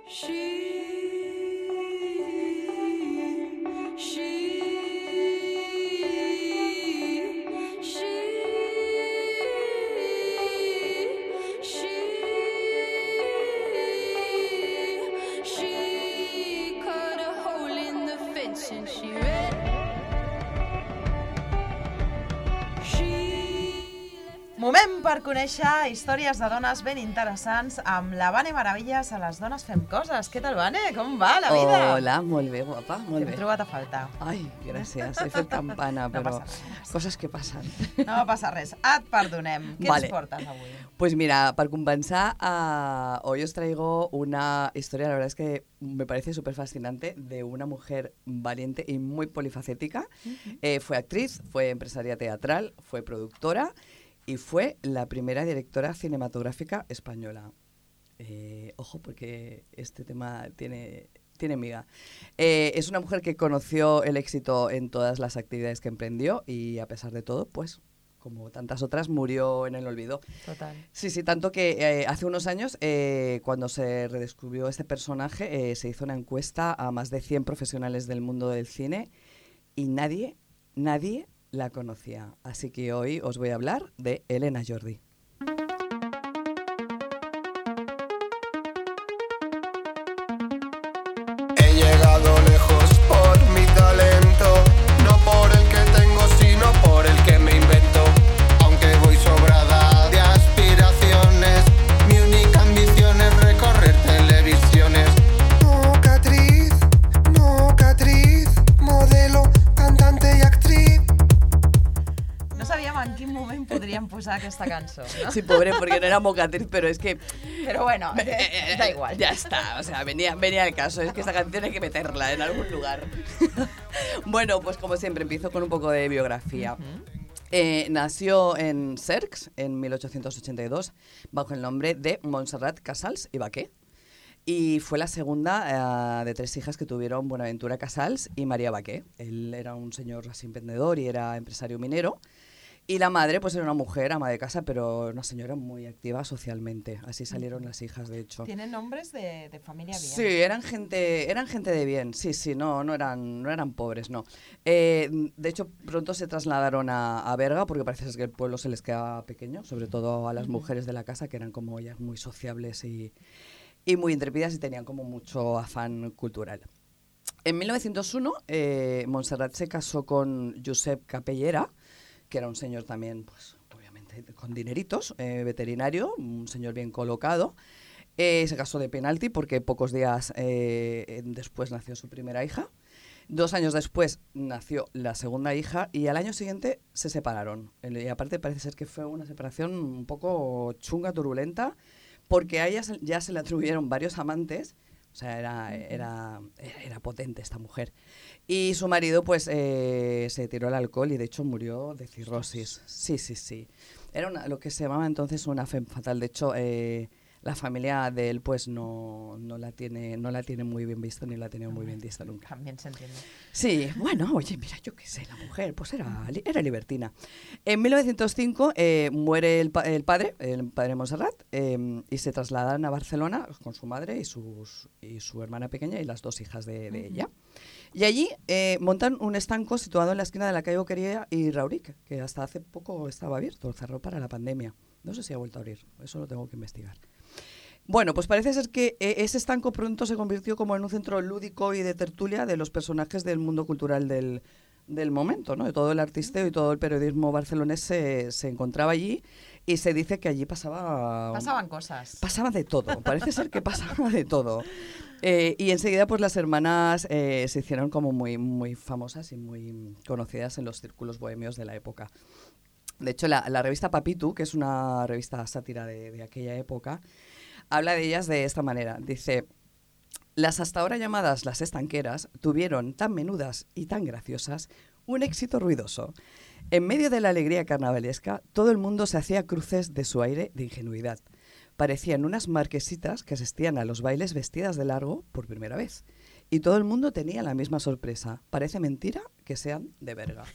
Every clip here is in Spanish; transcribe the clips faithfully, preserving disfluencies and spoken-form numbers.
Moment per conèixer històries de dones ben interessants amb la Vane Maravillas a Les Dones Fem Coses. Què tal, Vane? Com va la vida? Hola, molt bé, guapa, molt bé. T'he trobat a faltar. Ai, gràcies, he fet campana, no però passa res. Coses que passen. No passa res, et perdonem. Què vale. ens portes avui? Pues mira, para compensar, uh, hoy os traigo una historia, la verdad es que me parece súper fascinante, de una mujer valiente y muy polifacética. Uh-huh. eh, fue actriz, fue empresaria teatral, fue productora y fue la primera directora cinematográfica española. Eh, ojo, porque este tema tiene, tiene miga. Eh, es una mujer que conoció el éxito en todas las actividades que emprendió y a pesar de todo, pues, como tantas otras, murió en el olvido. Total. Sí, sí, tanto que eh, hace unos años, eh, cuando se redescubrió este personaje, eh, se hizo una encuesta a más de cien profesionales del mundo del cine y nadie, nadie la conocía. Así que hoy os voy a hablar de Elena Jordi. He llegado lejos por mi talento, no por el que tengo, sino por el que me invento. Aunque voy sobrada de aspiraciones, mi única ambición es recorrer televisiones. Nunca actriz, nunca actriz, modelo, cantante y actriz. No sabíem en quin moment podríem posar aquesta cançó, ¿no? Sí, pobre, porque no era mocatriz, pero es que... Pero bueno, eh, da igual. Ya está, o sea, venía, venía el caso, es que esta canción hay que meterla en algún lugar. Bueno, pues como siempre, empiezo con un poco de biografía. Uh-huh. Eh, nació en Cercs en mil ochocientos ochenta y dos bajo el nombre de Montserrat Casals i Baqué. Y fue la segunda uh, de tres hijas que tuvieron Buenaventura Casals y María Baqué. Él era un señor así emprendedor y era empresario minero. Y la madre pues era una mujer, ama de casa, pero una señora muy activa socialmente. Así salieron las hijas, de hecho. ¿Tienen nombres de, de familia bien? Sí, eran gente, eran gente de bien, sí, sí, no, no eran, no eran pobres, no. Eh, de hecho, pronto se trasladaron a, a Berga porque parece ser que el pueblo se les quedaba pequeño, sobre todo a las mujeres de la casa, que eran como ellas muy sociables y, y muy intrépidas y tenían como mucho afán cultural. En mil novecientos uno, eh, Montserrat se casó con Josep Capellera, que era un señor también, pues obviamente con dineritos, eh, veterinario, un señor bien colocado. Eh, se casó de penalti porque pocos días eh, después nació su primera hija. Dos años después nació la segunda hija y al año siguiente se separaron. Y aparte parece ser que fue una separación un poco chunga, turbulenta, porque a ella ya se le atribuyeron varios amantes. O sea, era, era, era potente esta mujer. Y su marido, pues, eh, se tiró al alcohol y, de hecho, murió de cirrosis. Sí, sí, sí. Era una, lo que se llamaba entonces una femme fatal. De hecho, eh, la familia de él, pues, no, no, la tiene, no la tiene muy bien vista ni la ha tenido muy bien vista nunca. También se entiende. Sí, bueno, oye, mira, yo qué sé, la mujer, pues era, era libertina. En mil novecientos cinco eh, muere el, pa el padre, el padre de Montserrat, eh, y se trasladan a Barcelona con su madre y, sus, y su hermana pequeña y las dos hijas de, de ella. Y allí eh, montan un estanco situado en la esquina de la calle Boquería y Rauric, que hasta hace poco estaba abierto, cerró para la pandemia. No sé si ha vuelto a abrir, eso lo tengo que investigar. Bueno, pues parece ser que eh, ese estanco pronto se convirtió como en un centro lúdico y de tertulia de los personajes del mundo cultural del, del momento, ¿no? De todo el artisteo y todo el periodismo barcelonés se, se encontraba allí y se dice que allí pasaba... Pasaban cosas. Pasaba de todo, parece ser que pasaba de todo. Eh, y enseguida pues las hermanas eh, se hicieron como muy, muy famosas y muy conocidas en los círculos bohemios de la época. De hecho, la, la revista Papitu, que es una revista sátira de, de aquella época, habla de ellas de esta manera. Dice: las hasta ahora llamadas las estanqueras tuvieron tan menudas y tan graciosas un éxito ruidoso. En medio de la alegría carnavalesca, todo el mundo se hacía cruces de su aire de ingenuidad. Parecían unas marquesitas que asistían a los bailes vestidas de largo por primera vez. Y todo el mundo tenía la misma sorpresa. Parece mentira que sean de Berga.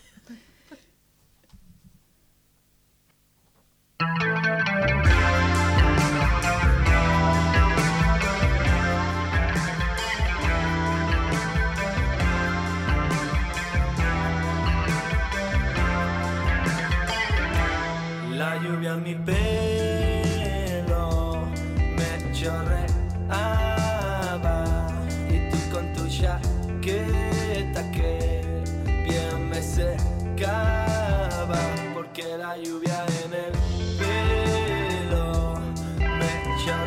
lluvia en el pelo me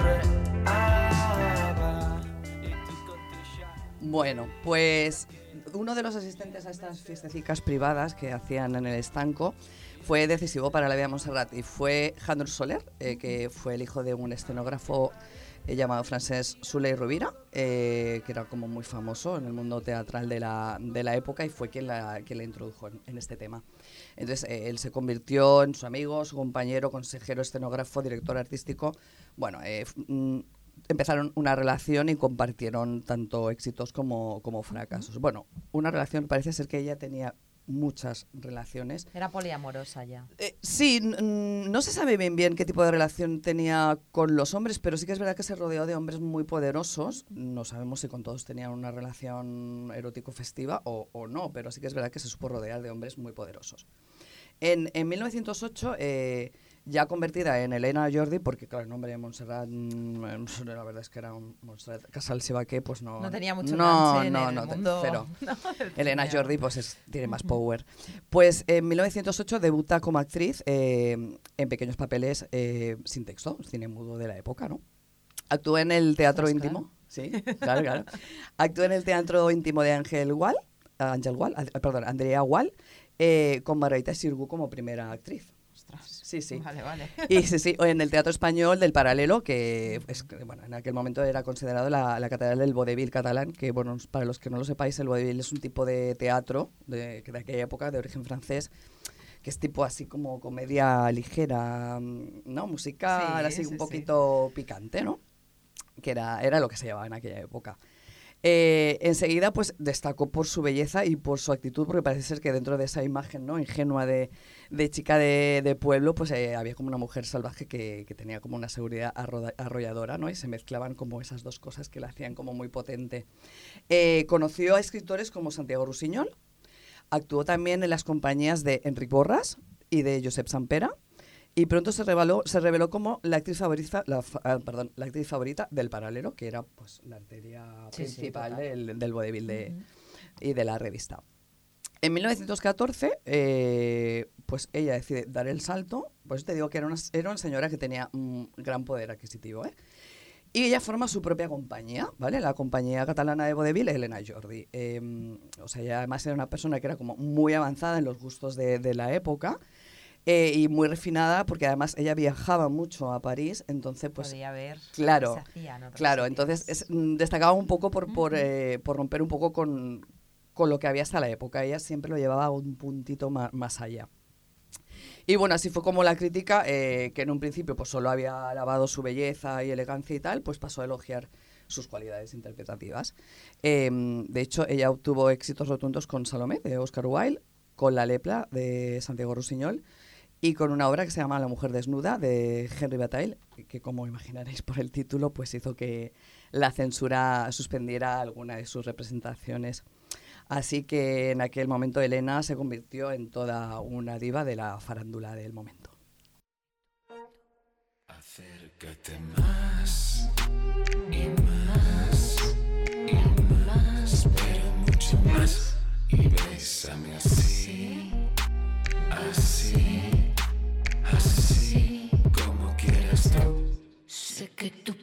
chorreaba y tú con tu shine. Bueno, pues uno de los asistentes a estas fiestecicas privadas que hacían en el estanco fue decisivo para la vida de Montserrat y fue Jandro Soler, eh, que fue el hijo de un escenógrafo eh, llamado Francesc Soler Rovira, eh, que era como muy famoso en el mundo teatral de la, de la época y fue quien la, quien la introdujo en, en este tema. Entonces eh, él se convirtió en su amigo, su compañero, consejero, escenógrafo, director artístico. Bueno, eh, mm, empezaron una relación y compartieron tanto éxitos como, como fracasos. Bueno, una relación, parece ser que ella tenía muchas relaciones. Era poliamorosa ya. Eh, sí, n- no se sabe bien bien qué tipo de relación tenía con los hombres, pero sí que es verdad que se rodeó de hombres muy poderosos. No sabemos si con todos tenían una relación erótico-festiva o, o no, pero sí que es verdad que se supo rodear de hombres muy poderosos. En, en mil novecientos ocho, eh, ya convertida en Elena Jordi, porque claro, el nombre de Montserrat, mm, la verdad es que era un Montserrat Casals i Baquer, pues no. No tenía mucho no, enganche en no, el no, mundo. cero. No, Elena tenía- Jordi pues es- tiene más power. Pues en mil novecientos ocho debuta como actriz eh, en pequeños papeles eh, sin texto, cine mudo de la época, ¿no? Actúa en el teatro Pues íntimo. Sí, claro, claro. Actúa en el teatro íntimo de Ángel Gual, Ángel Gual, ah, perdón, Andrea Gual, eh, con Margarita Xirgu como primera actriz. Ostras. Sí, sí. Vale, vale. Y sí, sí, en el Teatro Español del Paralelo, que es, bueno, en aquel momento era considerado la, la catedral del vodevil catalán, que bueno, para los que no lo sepáis, el vodevil es un tipo de teatro de, de aquella época, de origen francés, que es tipo así como comedia ligera, ¿no? Musical, Sí, así sí, un sí. poquito picante, ¿no? Que era, era lo que se llevaba en aquella época. Eh, enseguida pues destacó por su belleza y por su actitud, porque parece ser que dentro de esa imagen, ¿no?, ingenua de, de chica de, de pueblo, pues eh, había como una mujer salvaje que, que tenía como una seguridad arroda- arrolladora, ¿no? Y se mezclaban como esas dos cosas que la hacían como muy potente. Eh, conoció a escritores como Santiago Rusiñol, actuó también en las compañías de Enric Borras y de Josep Sampera, y pronto se reveló, se reveló como la actriz favorita, la, fa- ah, perdón, la actriz favorita del Paralelo, que era pues la arteria Sí, sí, principal total. del, del vodevil de, Ujú. y de la revista. En mil novecientos catorce, eh, pues ella decide dar el salto. Pues te digo que era una, era una señora que tenía un gran poder adquisitivo, ¿eh? Y ella forma su propia compañía, ¿vale? La compañía catalana de vodevil, Elena Jordi. Eh, o sea, ella además era una persona que era como muy avanzada en los gustos de, de la época. Eh, y muy refinada, porque además ella viajaba mucho a París, entonces pues Podía ver claro, qué se hacía en otros claro, sitios. entonces es, mm, destacaba un poco por, por, Ujú. eh, por romper un poco con, con lo que había hasta la época. Ella siempre lo llevaba un puntito ma- más allá. Y bueno, así fue como la crítica, eh, que en un principio pues solo había alabado su belleza y elegancia y tal, pues pasó a elogiar sus cualidades interpretativas. Eh, de hecho, ella obtuvo éxitos rotundos con Salomé, de Oscar Wilde, con La lepra, de Santiago Rusiñol, y con una obra que se llama La mujer desnuda, de Henri Bataille, que como imaginaréis por el título, pues hizo que la censura suspendiera alguna de sus representaciones. Así que en aquel momento Elena se convirtió en toda una diva de la farándula del momento. Acércate más y más y más, pero mucho más. Y bésame así, así, así, como quieras tú. Sé que tú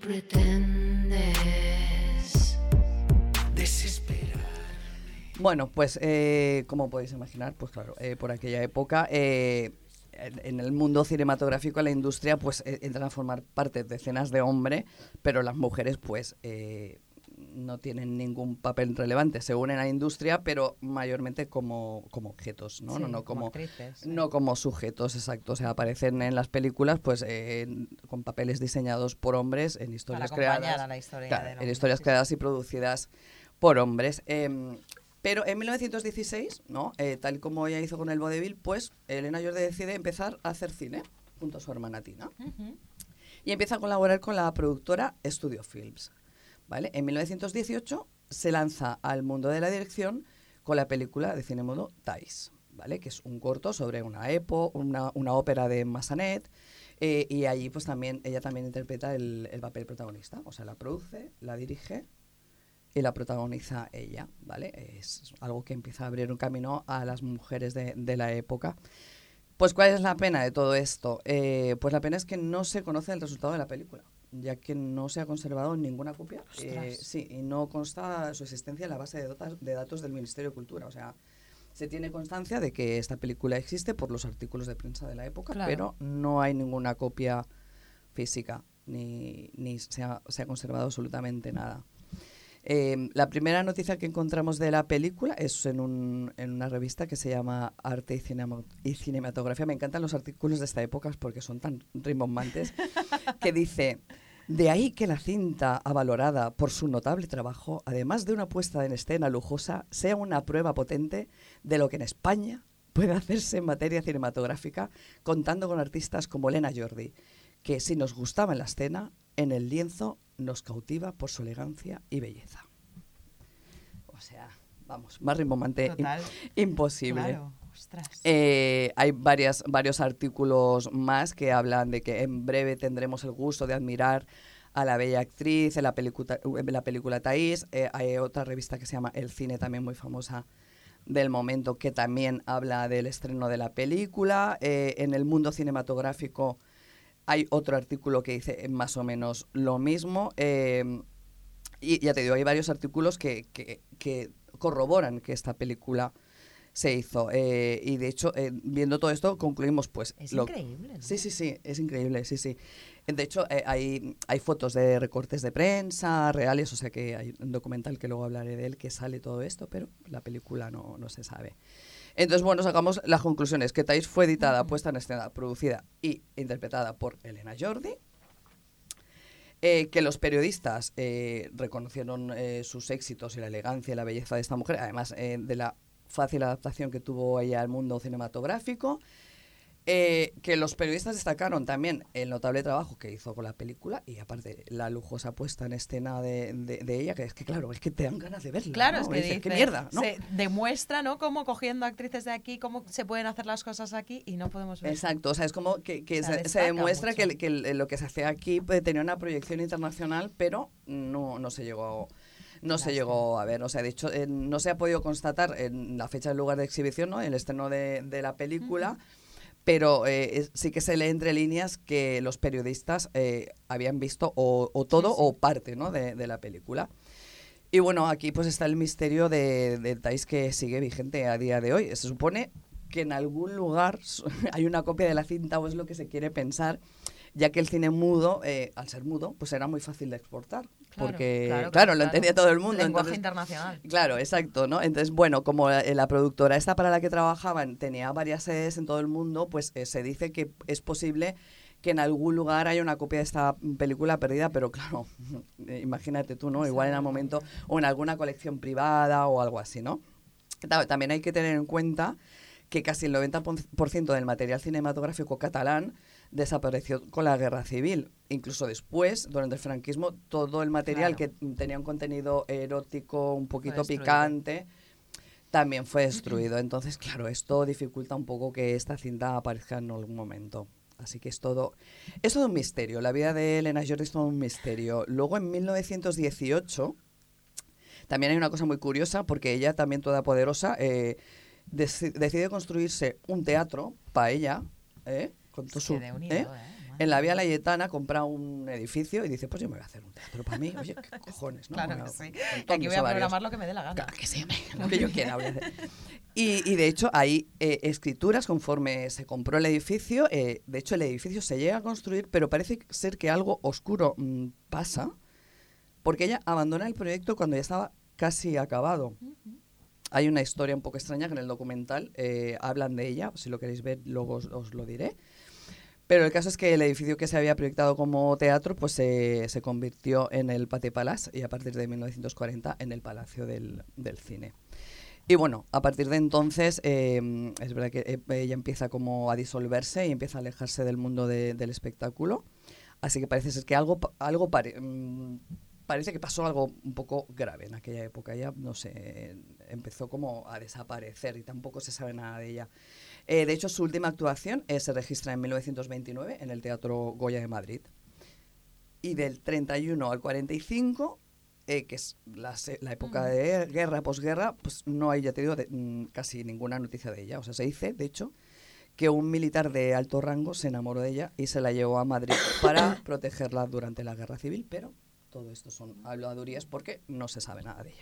pretendes Desesperar. Bueno, pues eh, como podéis imaginar, pues claro, eh, por aquella época, eh, en, en el mundo cinematográfico, la industria, pues eh, entran a formar parte de decenas de hombres, pero las mujeres, pues, eh, no tienen ningún papel relevante. Se unen a la industria, pero mayormente como, como objetos, ¿no? Sí, no, no como, actrices. sí. no como sujetos, exacto. O sea, aparecen en las películas, pues, eh, en- con papeles diseñados por hombres en Para historias acompañar creadas. a la historia Claro, del en hombre, historias sí, sí. creadas y producidas por hombres. Em, pero en mil novecientos dieciséis, ¿no? Eh, tal como ella hizo con el vodevil, pues Elena Jordi decide empezar a hacer cine junto a su hermana Tina. Ujú. Y empieza a colaborar con la productora Studio Films. ¿Vale? En mil novecientos dieciocho se lanza al mundo de la dirección con la película de cine mudo Thais, ¿vale? Que es un corto sobre una epo, una, una ópera de Massanet, eh, y allí pues también ella también interpreta el, el papel protagonista, o sea, la produce, la dirige y la protagoniza ella, ¿vale? Es algo que empieza a abrir un camino a las mujeres de, de la época. Pues, ¿cuál es la pena de todo esto? Eh, pues la pena es que no se conoce el resultado de la película, ya que no se ha conservado ninguna copia. Eh, sí, y no consta su existencia en la base de, dotas, de datos del Ministerio de Cultura. O sea, se tiene constancia de que esta película existe por los artículos de prensa de la época, Claro. pero no hay ninguna copia física, ni, ni se, ha, se ha conservado absolutamente nada. Eh, la primera noticia que encontramos de la película es en, un, en una revista que se llama Arte y, Cinema, y Cinematografía. Me encantan los artículos de esta época porque son tan rimbombantes, que dice: de ahí que la cinta avalorada por su notable trabajo, además de una puesta en escena lujosa, sea una prueba potente de lo que en España puede hacerse en materia cinematográfica, contando con artistas como Elena Jordi, que si nos gustaba en la escena, en el lienzo nos cautiva por su elegancia y belleza. O sea, vamos, más rimbombante Total. im- imposible. Claro, ostras. Eh, hay varias, varios artículos más que hablan de que en breve tendremos el gusto de admirar a la bella actriz en la película, en la película Taís. Eh, hay otra revista que se llama El Cine, también muy famosa del momento, que también habla del estreno de la película. Eh, en el mundo cinematográfico hay otro artículo que dice más o menos lo mismo. Eh, y ya te digo, hay varios artículos que, que, que corroboran que esta película se hizo. Eh, y de hecho, eh, viendo todo esto, concluimos pues... Es lo- increíble, ¿no? Sí, sí, sí, es increíble, sí, sí. De hecho, eh, hay, hay fotos de recortes de prensa reales, o sea que hay un documental que luego hablaré de él que sale todo esto, pero la película no, no se sabe. Entonces, bueno, sacamos las conclusiones. Que Taís fue editada, puesta en escena, producida y interpretada por Elena Jordi. Eh, que los periodistas eh, reconocieron eh, sus éxitos y la elegancia y la belleza de esta mujer, además eh, de la fácil adaptación que tuvo ella al mundo cinematográfico. Eh, que los periodistas destacaron también el notable trabajo que hizo con la película y aparte la lujosa puesta en escena de, de, de ella, que es que claro, es que te dan ganas de verla. Claro, ¿no? es que Dices, dice, qué mierda, ¿no? se demuestra, ¿no? Cómo cogiendo actrices de aquí, cómo se pueden hacer las cosas aquí y no podemos ver. Exacto, o sea, es como que, que O sea, se, se destaca demuestra mucho. que, que el- lo que se hacía aquí pues, tenía una proyección internacional, pero no, no se llegó no se Lástima. llegó a ver. O sea, de hecho, eh, no se ha podido constatar en la fecha del lugar de exhibición, ¿no? El estreno de, de la película. Pero eh, es- sí que se lee entre líneas que los periodistas eh, habían visto o, o todo Sí, sí. o parte, ¿no? de, de la película. Y bueno, aquí pues está el misterio de, de Taís, que sigue vigente a día de hoy. Se supone que en algún lugar hay una copia de la cinta, o es lo que se quiere pensar, ya que el cine mudo, eh, al ser mudo, pues era muy fácil de exportar. Claro, porque, claro, claro, claro, lo claro. entendía todo el mundo. Lenguaje entonces- internacional. Claro, exacto, ¿no? Entonces, bueno, como la, la productora esta para la que trabajaban tenía varias sedes en todo el mundo, pues eh, se dice que es posible que en algún lugar haya una copia de esta película perdida, pero claro, eh, imagínate tú, ¿no? Igual en algún momento, o en alguna colección privada o algo así, ¿no? Ta- También hay que tener en cuenta que casi el noventa por ciento del material cinematográfico catalán desapareció con la guerra civil. Incluso después, durante el franquismo, todo el material Claro. que tenía un contenido erótico, un Fue poquito destruido. picante, también fue destruido. Entonces, claro, esto dificulta un poco que esta cinta aparezca en algún momento. Así que es todo, es todo un misterio. La vida de Elena Jordi es todo un misterio. Luego, en mil novecientos dieciocho, también hay una cosa muy curiosa, porque ella, también toda poderosa, eh, deci- decide construirse un teatro para ella, ¿eh? Con todo Es su, que de unido, ¿eh? ¿eh? Madre En la Vía mía. Layetana compra un edificio y dice, pues yo me voy a hacer un teatro para mí. Oye, qué cojones, ¿no? Claro Bueno, que sí. con Que todos aquí mis voy a ovarios. programar lo que me dé la gana. Claro que sí, hombre, lo que yo quiera voy a hacer. Y, y de hecho hay eh, escrituras conforme se compró el edificio. Eh, de hecho el edificio se llega a construir, pero parece ser que algo oscuro mm, pasa, porque ella abandona el proyecto cuando ya estaba casi acabado. Hay una historia un poco extraña que en el documental eh, hablan de ella, si lo queréis ver luego os, os lo diré. Pero el caso es que el edificio que se había proyectado como teatro pues se, se convirtió en el Pathé Palace y a partir de mil novecientos cuarenta en el Palacio del, del Cine. Y bueno, a partir de entonces eh, es verdad que eh, ella empieza como a disolverse y empieza a alejarse del mundo de- del espectáculo. Así que parece ser que algo, pa- algo pare- mm, parece que pasó algo un poco grave en aquella época. Ella, no sé, empezó como a desaparecer y tampoco se sabe nada de ella. Eh, de hecho, su última actuación eh, se registra en mil novecientos veintinueve en el Teatro Goya de Madrid. Y del treinta y uno al cuarenta y cinco, eh, que es la, se- la época de guerra, posguerra, pues no hay, ya te digo, de- mm, casi ninguna noticia de ella. O sea, se dice, de hecho, que un militar de alto rango se enamoró de ella y se la llevó a Madrid para protegerla durante la Guerra Civil, pero todo esto son habladurías porque no se sabe nada de ella.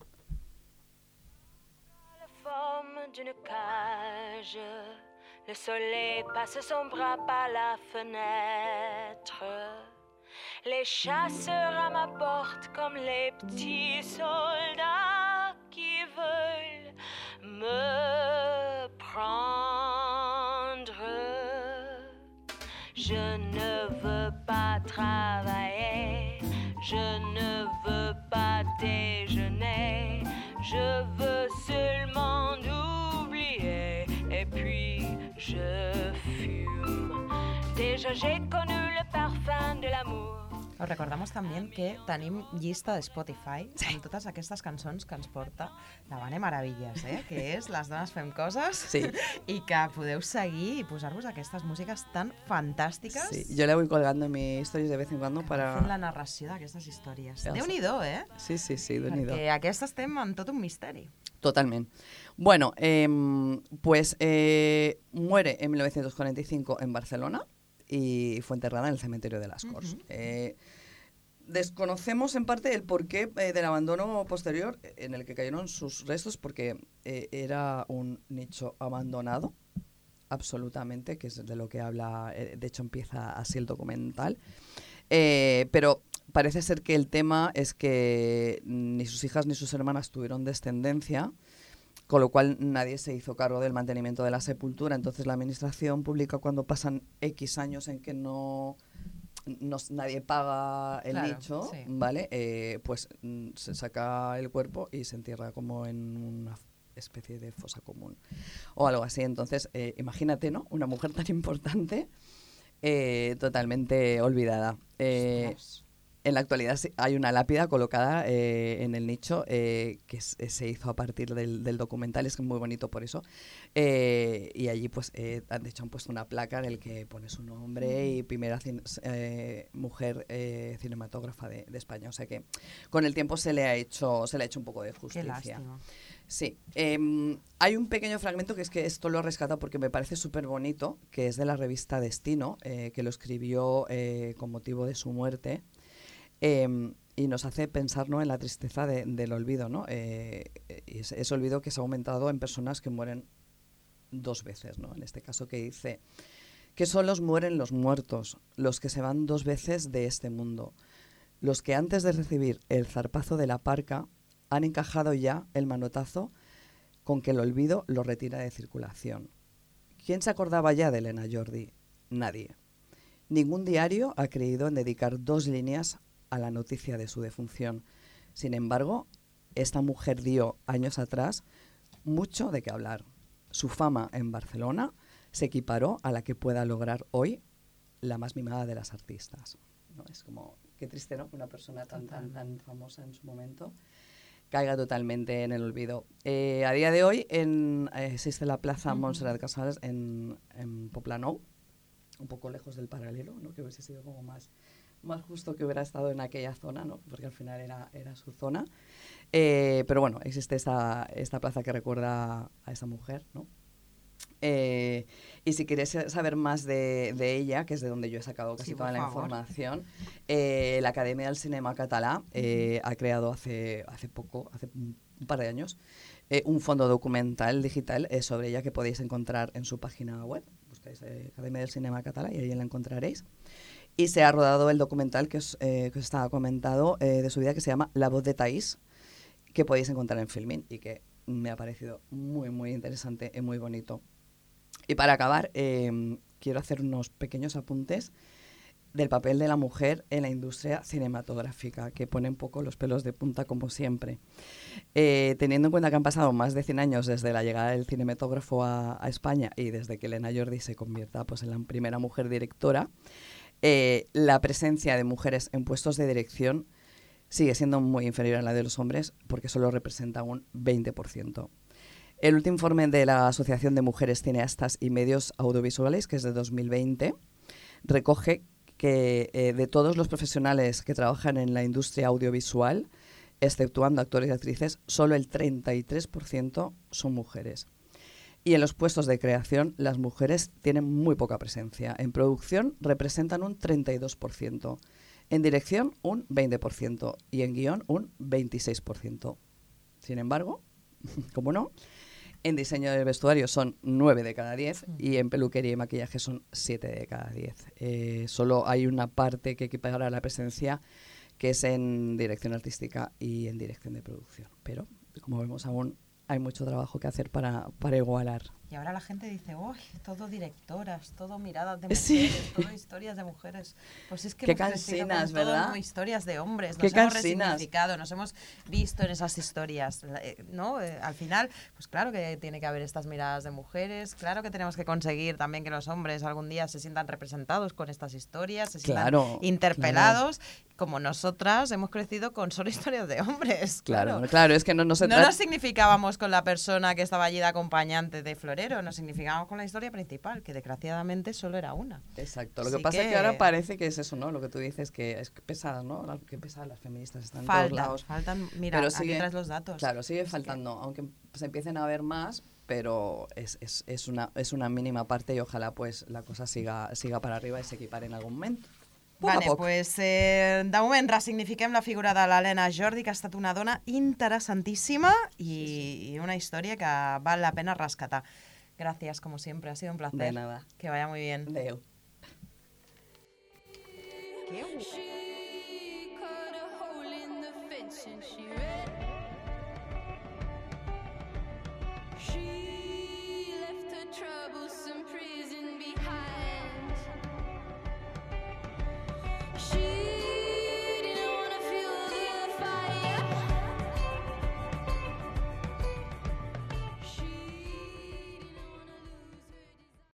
La forme d'une cage, le soleil passe son bras par la fenêtre. Les chasseurs à ma porte comme les petits soldats qui veulent me prendre. Je ne veux pas travailler, je ne veux pas déjeuner, je veux seulement oublier et puis je fume. Déjà j'ai connu le parfum de l'amour. Us recordamos també que tenim llista de Spotify amb totes aquestes cançons que ens porta la Vane Maravillas, eh? Que és Les dones fem coses, sí. I que podeu seguir i posar-vos aquestes músiques tan fantàstiques. Sí, yo le voy colgando en mis stories de vez en cuando para... Fent la narració d'aquestes històries. Ja Déu-n'hi-do, eh? Sí, sí, sí, Déu-n'hi-do. Perquè aquestes estem amb tot un misteri. Totalmente. Bueno, eh, pues eh, muere en mil novecientos cuarenta y cinco en Barcelona y fue enterrada en el cementerio de Las Corts. Uh-huh. eh, desconocemos en parte el porqué eh, del abandono posterior en el que cayeron sus restos, porque eh, era un nicho abandonado, absolutamente, que es de lo que habla, eh, de hecho empieza así el documental, eh, pero parece ser que el tema es que ni sus hijas ni sus hermanas tuvieron descendencia, con lo cual nadie se hizo cargo del mantenimiento de la sepultura. Entonces la administración pública, cuando pasan X años en que no, no nadie paga el claro, nicho, sí. ¿vale? Eh, pues mm, se saca el cuerpo y se entierra como en una especie de fosa común o algo así. Entonces, eh, imagínate, ¿no? Una mujer tan importante eh, totalmente olvidada. Eh, En la actualidad hay una lápida colocada eh, en el nicho eh, que se, se hizo a partir del, del documental, es muy bonito por eso. Eh, y allí, pues, eh, de hecho, han puesto una placa en el que pone su nombre y primera cin eh, mujer eh, cinematógrafa de, de España. O sea que con el tiempo se le ha hecho, se le ha hecho un poco de justicia. Qué lástima. Sí. Eh, hay un pequeño fragmento que es que esto lo rescata porque me parece súper bonito, que es de la revista Destino, eh, que lo escribió eh, con motivo de su muerte. Eh, y nos hace pensar, ¿no?, en la tristeza de, del olvido, ¿no? Eh, ese, ese olvido que se ha aumentado en personas que mueren dos veces, ¿no? En este caso que dice que solos mueren los muertos, los que se van dos veces de este mundo, los que antes de recibir el zarpazo de la parca han encajado ya el manotazo con que el olvido lo retira de circulación. ¿Quién se acordaba ya de Elena Jordi? Nadie. Ningún diario ha creído en dedicar dos líneas a la noticia de su defunción. Sin embargo, esta mujer dio años atrás mucho de qué hablar. Su fama en Barcelona se equiparó a la que pueda lograr hoy la más mimada de las artistas, ¿no? Es como, qué triste, ¿no?, que una persona tan, tan, tan famosa en su momento caiga totalmente en el olvido. Eh, a día de hoy en, eh, existe la Plaza uh-huh. Montserrat Casals en, en Poblenou, un poco lejos del Paralelo, ¿no?, que hubiese sido como más... más justo que hubiera estado en aquella zona, ¿no?, porque al final era, era su zona. Eh, pero bueno, existe esta, esta plaza que recuerda a esa mujer, ¿no? Eh, y si quieres saber más de, de ella, que es de donde yo he sacado casi sí, toda la favor. información, eh, la Academia del Cinema Català eh, uh-huh. ha creado hace, hace poco, hace un par de años, eh, un fondo documental digital eh, sobre ella que podéis encontrar en su página web. Buscáis eh, Academia del Cinema Català y ahí la encontraréis. Y se ha rodado el documental que os, eh, que os estaba comentado eh, de su vida, que se llama La voz de Thais, que podéis encontrar en Filmin y que me ha parecido muy, muy interesante y muy bonito. Y para acabar, eh, quiero hacer unos pequeños apuntes del papel de la mujer en la industria cinematográfica, que pone un poco los pelos de punta como siempre. Eh, teniendo en cuenta que han pasado más de cien años desde la llegada del cinematógrafo a, a España y desde que Elena Jordi se convierta pues, en la primera mujer directora, Eh, la presencia de mujeres en puestos de dirección sigue siendo muy inferior a la de los hombres porque solo representa un veinte por ciento. El último informe de la Asociación de Mujeres Cineastas y Medios Audiovisuales, que es de dos mil veinte, recoge que eh, de todos los profesionales que trabajan en la industria audiovisual, exceptuando actores y actrices, solo el treinta y tres por ciento son mujeres. Y en los puestos de creación, las mujeres tienen muy poca presencia. En producción representan un treinta y dos por ciento, en dirección un veinte por ciento y en guión un veintiséis por ciento. Sin embargo, como no, en diseño de vestuario son nueve de cada diez y en peluquería y maquillaje son siete de cada diez. Eh, solo hay una parte que equipara la presencia, que es en dirección artística y en dirección de producción. Pero, como vemos, aún hay mucho trabajo que hacer para, para igualar. Y ahora la gente dice, uy, todo directoras, todo miradas de mujeres, Sí. todo historias de mujeres. Pues es que Qué hemos crecido cansinas, con todo ¿verdad? como historias de hombres, Qué nos hemos cansinas. resignificado, nos hemos visto en esas historias, eh, ¿no? Eh, al final, pues claro que tiene que haber estas miradas de mujeres, claro que tenemos que conseguir también que los hombres algún día se sientan representados con estas historias, se sientan Claro, interpelados, como nosotras hemos crecido con solo historias de hombres. Claro, Claro, claro, es que no, no se no trata... nos significábamos con la persona que estaba allí de acompañante de florero, nos significábamos con la historia principal, que desgraciadamente solo era una. Exacto, lo Así que pasa es que- que ahora parece que es eso, ¿no? Lo que tú dices, que es pesada, ¿no? La- Que pesadas las feministas están en todos Faltan, lados. faltan, mira, Pero aquí sigue- traes los datos. Claro, sigue Es que- faltando, aunque se empiecen a ver más, pero es, es, es, una, es una mínima parte y ojalá pues la cosa siga, siga para arriba y se equipare en algún momento. Poc a Vale, poc. pues eh, de moment ressignifiquem la figura de l'Helena Jordi, que ha estat una dona interessantíssima i, i una història que val la pena rescatar. Gracias, como siempre, ha sido un placer. De nada. Que vaya muy bien. Adeu. Qué gu- She cut a hole in the fence and she ran. She